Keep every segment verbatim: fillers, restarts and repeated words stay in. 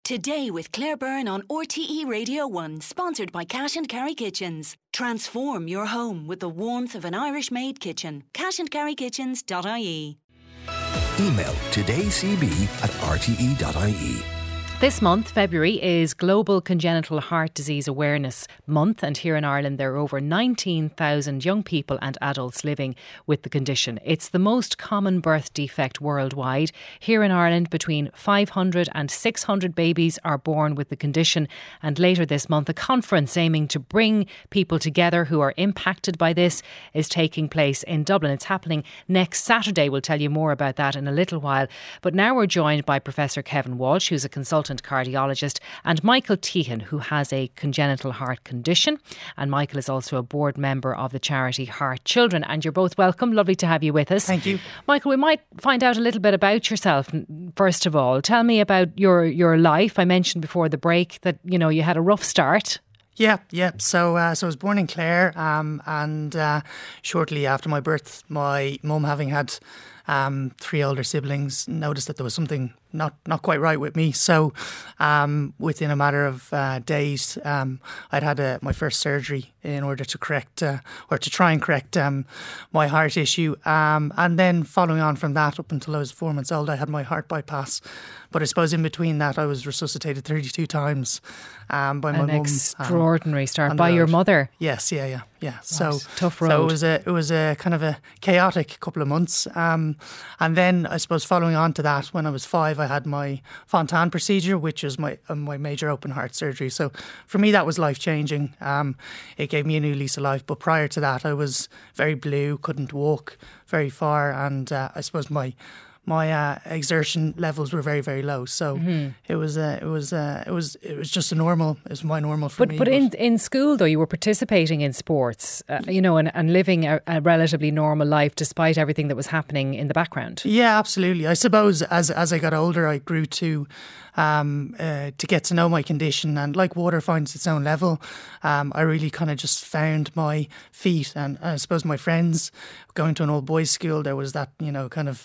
Today with Claire Byrne on R T E Radio one, sponsored by Cash and Carry Kitchens. Transform your home with the warmth of an Irish-made kitchen. cash and carry kitchens dot I E. Email todaycb at r t e dot I E. This month, February, is Global Congenital Heart Disease Awareness Month, and here in Ireland there are over nineteen thousand young people and adults living with the condition. It's the most common birth defect worldwide. Here in Ireland, between five hundred and six hundred babies are born with the condition, and later this month a conference aiming to bring people together who are impacted by this is taking place in Dublin. It's happening next Saturday. We'll tell you more about that in a little while. But now we're joined by Professor Kevin Walsh, who's a consultant cardiologist, and Michael Tehan, who has a congenital heart condition. And Michael is also a board member of the charity Heart Children. And you're both welcome. Lovely to have you with us. Thank you. Michael, we might find out a little bit about yourself. First of all, tell me about your, your life. I mentioned before the break that, you know, you had a rough start. Yeah, yeah. So, uh, so I was born in Clare, um, and uh, shortly after my birth, my mum, having had um, three older siblings, noticed that there was something not not quite right with me. So, um, within a matter of uh, days, um, I'd had a, my first surgery in order to correct uh, or to try and correct um, my heart issue. Um, and then, following on from that, up until I was four months old, I had my heart bypass. But I suppose in between that, I was resuscitated thirty-two times um, by my mum. An extraordinary um, start by your mother. Yes, yeah, yeah, yeah. Right. So tough road. So it was a it was a kind of a chaotic couple of months. Um, and then I suppose following on to that, when I was five, I had my Fontan procedure, which is my uh, my major open heart surgery. So for me, that was life changing. Um, it gave me a new lease of life. But prior to that, I was very blue, couldn't walk very far, and uh, I suppose my My uh, exertion levels were very, very low. So mm-hmm. it was, uh, it was, uh, it was, it was just a normal. It was my normal for but, me. But in in school, though, you were participating in sports, uh, you know, and, and living a, a relatively normal life despite everything that was happening in the background. Yeah, absolutely. I suppose as as I got older, I grew to um, uh, to get to know my condition, and like water finds its own level, um, I really kind of just found my feet, and I suppose my friends going to an old boys' school. There was that, you know, kind of.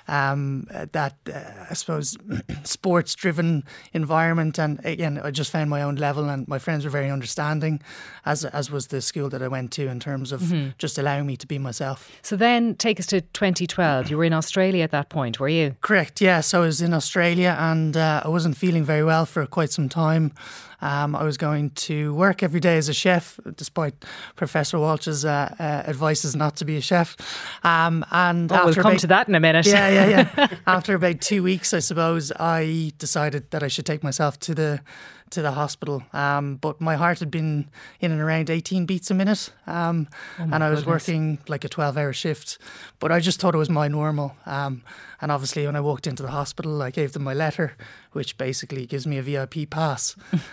Um, that uh, I suppose sports-driven environment, and again, I just found my own level, and my friends were very understanding, as as was the school that I went to, in terms of mm-hmm. just allowing me to be myself. So then, take us to twenty twelve. You were in Australia at that point, were you? Correct. Yeah. So I was in Australia, and uh, I wasn't feeling very well for quite some time. Um, I was going to work every day as a chef, despite Professor Walsh's uh, uh, advices not to be a chef. Um, and well, after we'll come about, to that in a minute. Yeah, yeah, yeah. After about two weeks, I suppose, I decided that I should take myself to the to the hospital. Um, but my heart had been in and around eighteen beats a minute, um, oh and I was goodness. working like a twelve-hour shift. But I just thought it was my normal. Um, and obviously, when I walked into the hospital, I gave them my letter, which basically gives me a V I P pass.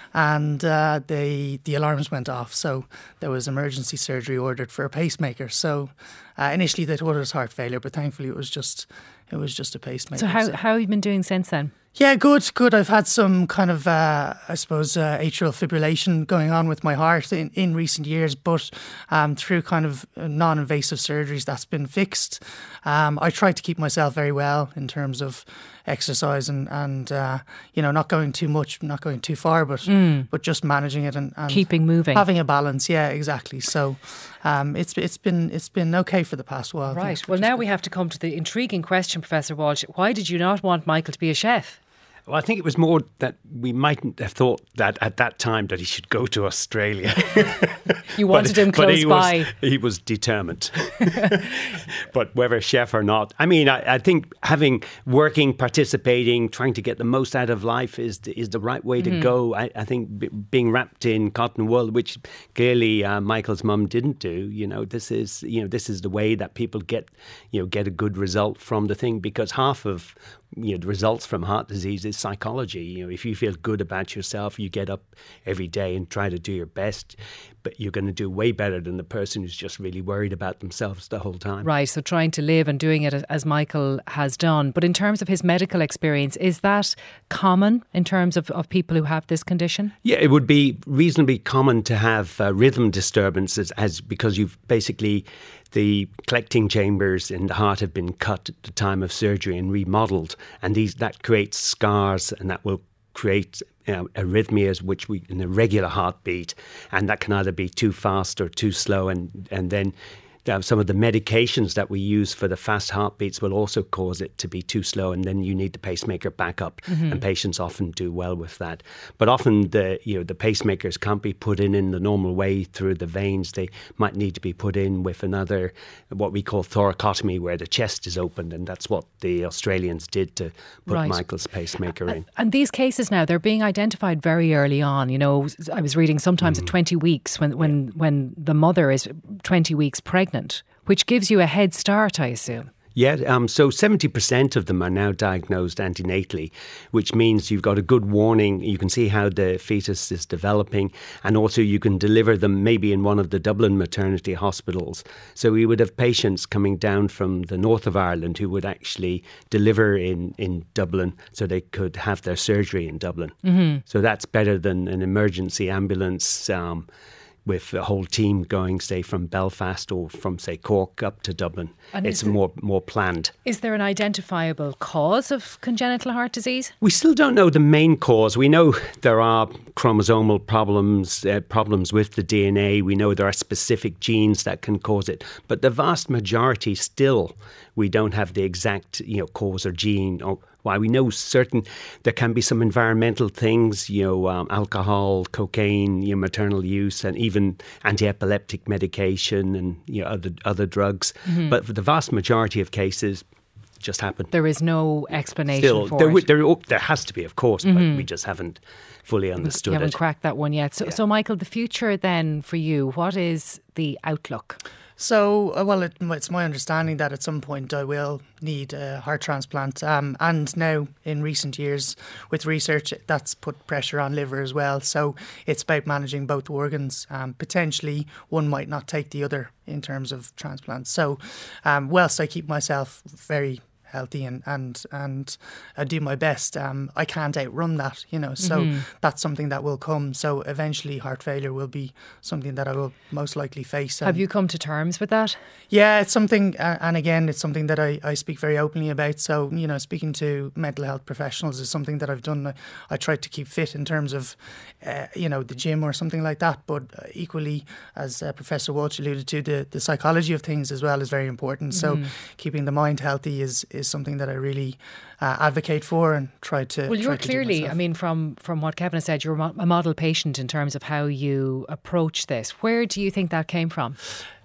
and uh, they the alarms went off, so there was emergency surgery ordered for a pacemaker. So uh, initially, they thought it was heart failure, but thankfully, it was just it was just a pacemaker. So how how have you been doing since then? Yeah, good, good. I've had some kind of, uh, I suppose, uh, atrial fibrillation going on with my heart in, in recent years, but um, through kind of non-invasive surgeries, that's been fixed. Um, I try to keep myself very well in terms of exercise and, and uh, you know, not going too much, not going too far, but mm. but just managing it and, and keeping moving, having a balance. Yeah, exactly. So um, it's it's been it's been okay for the past while. Right. Yeah, well, now we have to come to the intriguing question, Professor Walsh. Why did you not want Michael to be a chef? Well, I think it was more that we mightn't have thought that at that time that he should go to Australia. You wanted but, him close but he by. Was, he was determined. But whether chef or not, I mean, I, I think having, working, participating, trying to get the most out of life is the, is the right way to mm-hmm. go. I, I think b- being wrapped in cotton wool, which clearly uh, Michael's mum didn't do, you know, this is, you know, this is the way that people get, you know, get a good result from the thing, because half of you know, the results from heart disease is psychology. You know, if you feel good about yourself, you get up every day and try to do your best, but you're going to do way better than the person who's just really worried about themselves the whole time. Right, so trying to live and doing it as Michael has done. But in terms of his medical experience, is that common in terms of, of people who have this condition? Yeah, it would be reasonably common to have uh, rhythm disturbances as because you've basically... the collecting chambers in the heart have been cut at the time of surgery and remodeled, and these that creates scars, and that will create you know, arrhythmias, which we an irregular heartbeat, and that can either be too fast or too slow, and and then Uh, some of the medications that we use for the fast heartbeats will also cause it to be too slow, and then you need the pacemaker backup. Mm-hmm. And patients often do well with that. But often the you know the pacemakers can't be put in in the normal way through the veins. They might need to be put in with another, what we call thoracotomy, where the chest is opened, and that's what the Australians did to put right. Michael's pacemaker in. And, and these cases now, they're being identified very early on. You know, I was reading sometimes mm. at twenty weeks when, when, when the mother is twenty weeks pregnant, which gives you a head start, I assume. Yeah, um, so seventy percent of them are now diagnosed antenatally, which means you've got a good warning. You can see how the fetus is developing, and also you can deliver them maybe in one of the Dublin maternity hospitals. So we would have patients coming down from the north of Ireland who would actually deliver in, in Dublin so they could have their surgery in Dublin. Mm-hmm. So that's better than an emergency ambulance um with a whole team going, say, from Belfast or from, say, Cork up to Dublin. And it's more more planned. Is there an identifiable cause of congenital heart disease? We still don't know the main cause. We know there are chromosomal problems, uh, problems with the D N A. We know there are specific genes that can cause it. But the vast majority still, we don't have the exact, you know, cause or gene or why. We know certain, there can be some environmental things, you know, um, alcohol, cocaine, you know, maternal use, and even anti-epileptic medication and, you know, other other drugs. Mm-hmm. But for the vast majority of cases, just happen. There is no explanation Still, for there, it. There, oh, there has to be, of course, mm-hmm. but we just haven't fully understood you haven't it. cracked that one yet. So, yeah. so, Michael, the future then for you, what is the outlook? So, uh, well, it, it's my understanding that at some point I will need a heart transplant. Um, and now, in recent years, with research, that's put pressure on liver as well. So it's about managing both organs. Um, potentially, one might not take the other in terms of transplants. So, um, whilst I keep myself very healthy and and and I do my best, um, I can't outrun that, you know. So mm-hmm. that's something that will come. So eventually, heart failure will be something that I will most likely face. Have you come to terms with that? Yeah, it's something, uh, and again, it's something that I, I speak very openly about. So, you know, speaking to mental health professionals is something that I've done. I, I try to keep fit in terms of, uh, you know, the gym or something like that. But uh, equally, as uh, Professor Walsh alluded to, the, the psychology of things as well is very important. So mm-hmm. keeping the mind healthy is, is something that I really uh, advocate for and try to. Well, you're to clearly, I mean, from, from what Kevin has said, you're a model patient in terms of how you approach this. Where do you think that came from?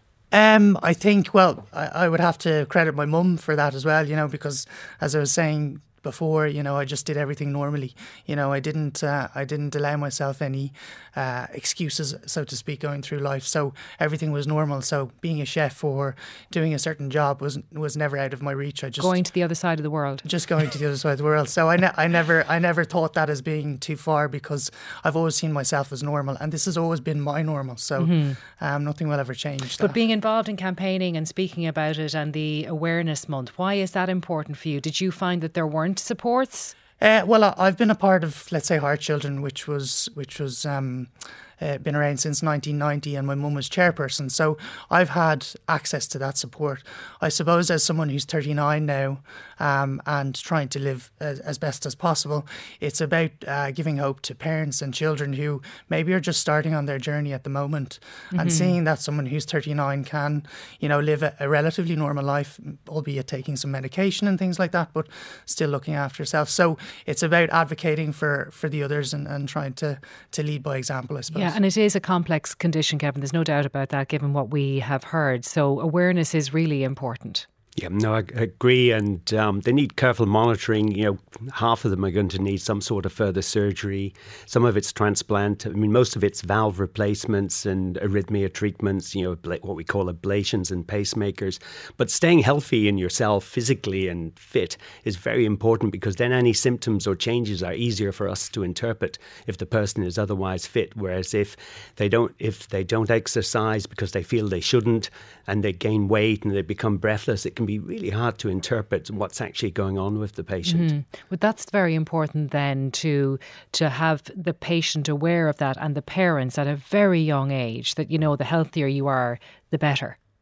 Um, I think, well, I, I would have to credit my mum for that as well, you know, because as I was saying before, you know, I just did everything normally. You know, I didn't uh, I didn't allow myself any uh, excuses, so to speak, going through life. So everything was normal. So being a chef or doing a certain job was was never out of my reach. I just going to the other side of the world. Just going to the other side of the world. So I, ne- I never I never thought that as being too far, because I've always seen myself as normal, and this has always been my normal. So mm-hmm. um, nothing will ever change that. But being involved in campaigning and speaking about it and the awareness month, why is that important for you? Did you find that there weren't supports? Uh, well, I've been a part of, let's say, Heart Children, which was which was um, uh, been around since nineteen ninety, and my mum was chairperson. So I've had access to that support. I suppose as someone who's thirty-nine now um, and trying to live as, as best as possible, it's about uh, giving hope to parents and children who maybe are just starting on their journey at the moment, mm-hmm. and seeing that someone who's thirty-nine can, you know, live a, a relatively normal life, albeit taking some medication and things like that, but still looking after herself. So it's about advocating for, for the others and, and trying to, to lead by example, I suppose. Yeah, and it is a complex condition, Kevin. There's no doubt about that, given what we have heard. So awareness is really important. Yeah, no, I agree, and um, they need careful monitoring. You know, half of them are going to need some sort of further surgery. Some of it's transplant. I mean, most of it's valve replacements and arrhythmia treatments, you know, what we call ablations and pacemakers. But staying healthy in yourself, physically and fit, is very important, because then any symptoms or changes are easier for us to interpret if the person is otherwise fit. Whereas if they don't, if they don't exercise because they feel they shouldn't, and they gain weight and they become breathless, it can be really hard to interpret what's actually going on with the patient. Mm-hmm. But that's very important then, to to have the patient aware of that, and the parents at a very young age, that, you know, the healthier you are, the better.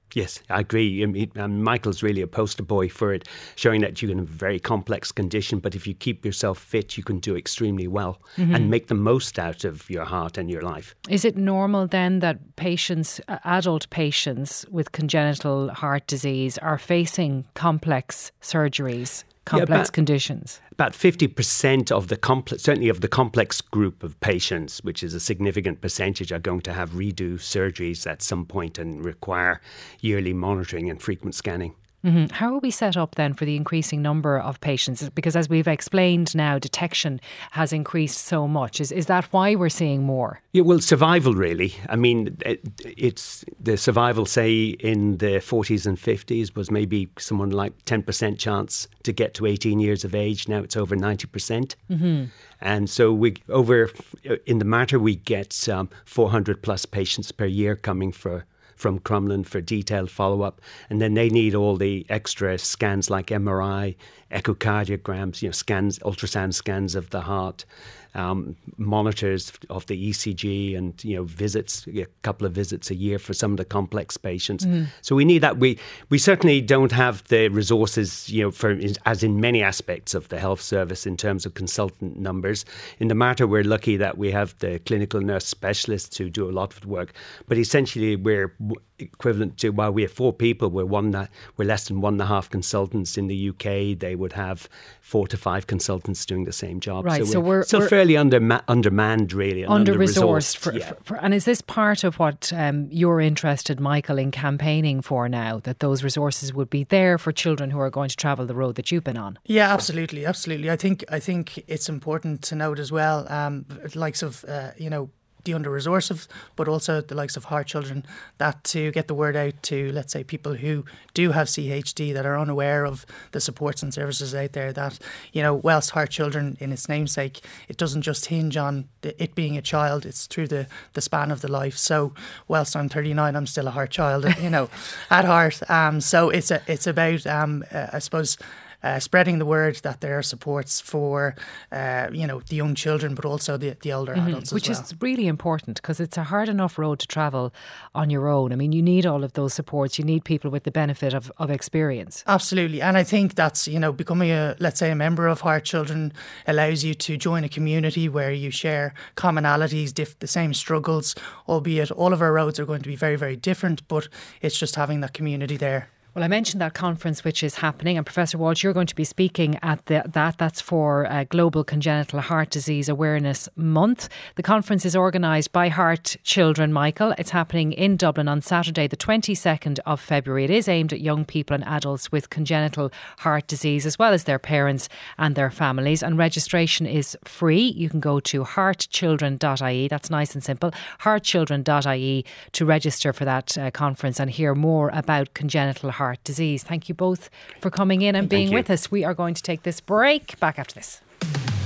Yes, I agree. I mean, um, Michael's really a poster boy for it, showing that you can have a very complex condition, but if you keep yourself fit, you can do extremely well mm-hmm. and make the most out of your heart and your life. Is it normal then that patients, adult patients with congenital heart disease are facing complex surgeries? Complex yeah, about, conditions. About fifty percent of the complex, certainly of the complex group of patients, which is a significant percentage, are going to have redo surgeries at some point and require yearly monitoring and frequent scanning. Mm-hmm. How are we set up then for the increasing number of patients? Because as we've explained now, detection has increased so much. Is is that why we're seeing more? Yeah, well, survival really. I mean, it, it's the survival, say, in the forties and fifties was maybe someone like ten percent chance to get to eighteen years of age. Now it's over ninety percent. Mm-hmm. And so we over in the Mater, we get um, four hundred plus patients per year coming for from Crumlin for detailed follow-up. And then they need all the extra scans like M R I, echocardiograms, you know, scans, ultrasound scans of the heart, um, monitors of the E C G and, you know, visits, a couple of visits a year for some of the complex patients. Mm. So we need that. We we certainly don't have the resources, you know, for as in many aspects of the health service in terms of consultant numbers. In the Mater, we're lucky that we have the clinical nurse specialists who do a lot of the work. But essentially, we're equivalent to, while we have four people, we're one that we're less than one and a half consultants. In the U K, they would have four to five consultants doing the same job. Right, so, so we're, we're still we're fairly under undermanned, really, and under-resourced. under-resourced. For, yeah. for, for, and is this part of what um, you're interested, Michael, in campaigning for now, that those resources would be there for children who are going to travel the road that you've been on? Yeah, absolutely, absolutely. I think I think it's important to note as well, um, the likes of uh, you know. the under-resourced, but also the likes of Heart Children, that to get the word out to, let's say, people who do have C H D that are unaware of the supports and services out there, that, you know, whilst Heart Children, in its namesake, it doesn't just hinge on it being a child, it's through the, the span of the life. So whilst I'm thirty-nine, I'm still a heart child, you know, at heart. Um, so it's a, it's about, um, uh, I suppose, Uh, spreading the word that there are supports for, uh, you know, the young children, but also the, the older mm-hmm. adults as Which well. is really important, because it's a hard enough road to travel on your own. I mean, you need all of those supports. You need people with the benefit of, of experience. Absolutely. And I think that's, you know, becoming a, let's say, a member of Heart Children allows you to join a community where you share commonalities, diff- the same struggles, albeit all of our roads are going to be very, very different, but it's just having that community there. Well, I mentioned that conference which is happening, and Professor Walsh, you're going to be speaking at the, that. That's for uh, Global Congenital Heart Disease Awareness Month. The conference is organised by Heart Children, Michael. It's happening in Dublin on Saturday, the twenty-second of February. It is aimed at young people and adults with congenital heart disease, as well as their parents and their families. And registration is free. You can go to heart children dot I E. That's nice and simple. heart children dot I E to register for that uh, conference and hear more about congenital heart disease. Thank you both for coming in and being with us. We are going to take this break. Back after this.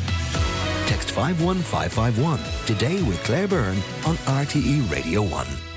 Text five one five five one today with Claire Byrne on R T E Radio one.